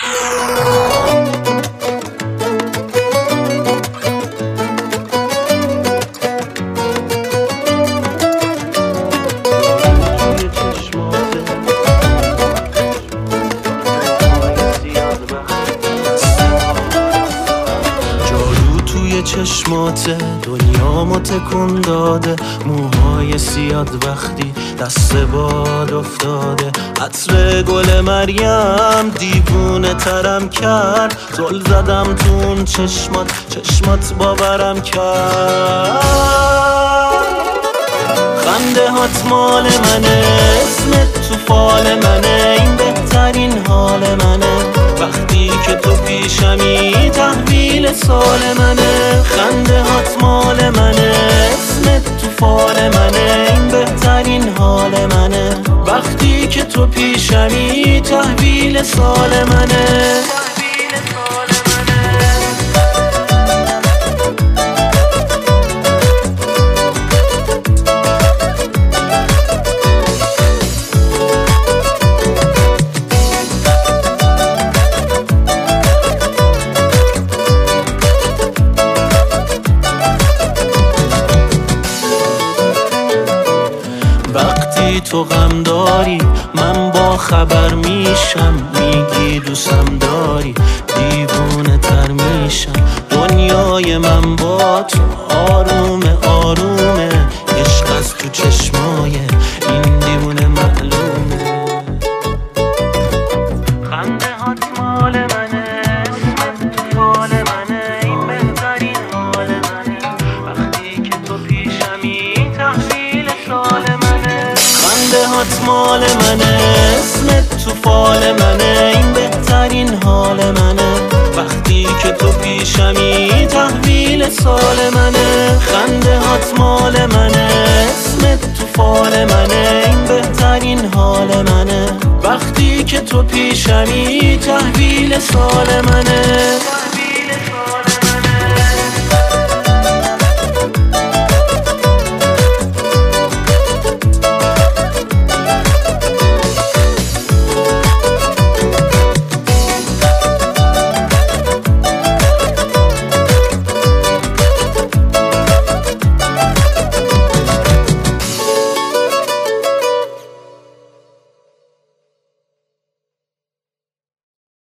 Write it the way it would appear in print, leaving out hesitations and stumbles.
چشمات دنیامو تکون داده، موهای سیاد وقتی دست باد افتاده، عطر گل مریم دیوونه ترم کرد، زل زدم تو اون چشمات باورم کرد. خنده هات مال منه، اسمت تو فال منه، این بهترین حال منه، وقتی که تو پیشمی تحویل سال منه. خنده هات مال منه، اسمت تو فال منه، این بهترین حال منه، وقتی که تو پیشمی تحویل سال منه. وقتی تو غم داری من با خبر میشم، میگی دوستم داری دیوونه تر میشم. دنیای من با تو آرومه آرومه، عشق از تو چشمای این دیوونه معلومه. خنده هات مال منه، اسمت تو فال منه، این بهترین حال منه، وقتی که تو پیشمی تحویل سال منه. خنده هات مال منه، اسمت تو فال منه، این بهترین حال منه، وقتی که تو پیشمی تحویل سال منه. خنده هات مال منه، اسمت تو فال منه، این بهترین حال منه، وقتی که تو پیشمی تحویل سال منه.